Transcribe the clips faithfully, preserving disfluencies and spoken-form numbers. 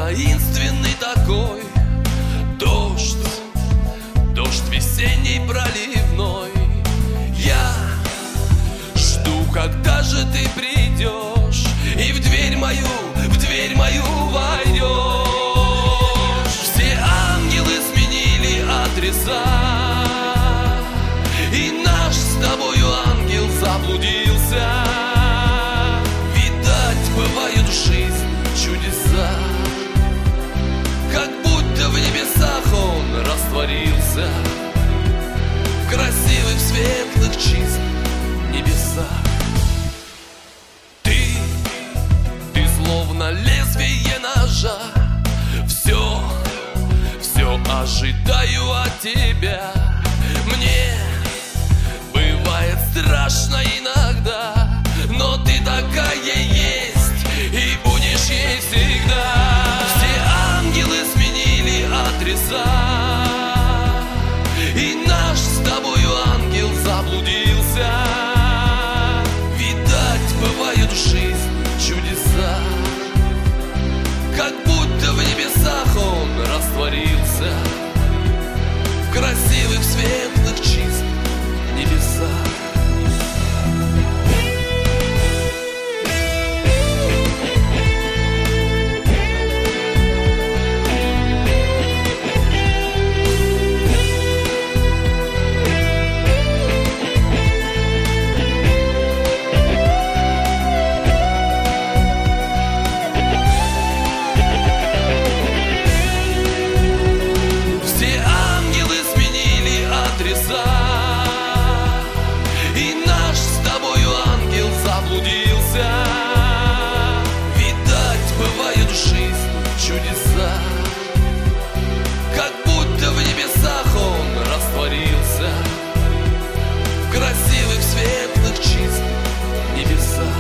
таинственный такой. Дождь, дождь весенний проливной. Я жду, когда же ты придешь и в дверь мою, в дверь мою войдешь. Все ангелы сменили адреса, и наш с тобою ангел заблудился. Видать, бывают в жизни чудеса, как будто в небесах он растворился, в красивых, светлых, чистых небесах. Ты, ты словно лезвие ножа, все, все ожидаю от тебя. Мне бывает страшно иногда, но ты такая есть и будешь ей всегда. Все ангелы сменили адреса, и наш с тобою ангел заблудился. Видать, бывают в жизни чудеса, как будто в небесах он растворился, в красивых, светлых, чистых небесах. Чудеса, как будто в небесах он растворился, в красивых, светлых, чистых небесах.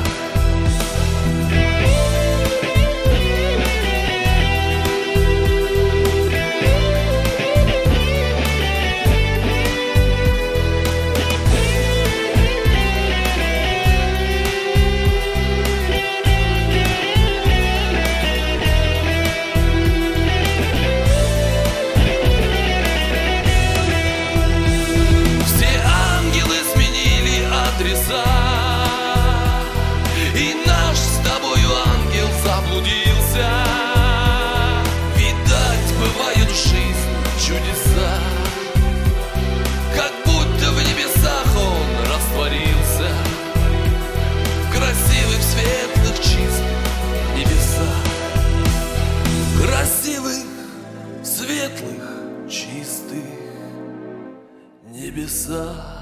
И наш с тобою ангел заблудился. Видать, бывают в жизни чудеса, как будто в небесах он растворился, в красивых, светлых, чистых небесах. Красивых, светлых, чистых небесах.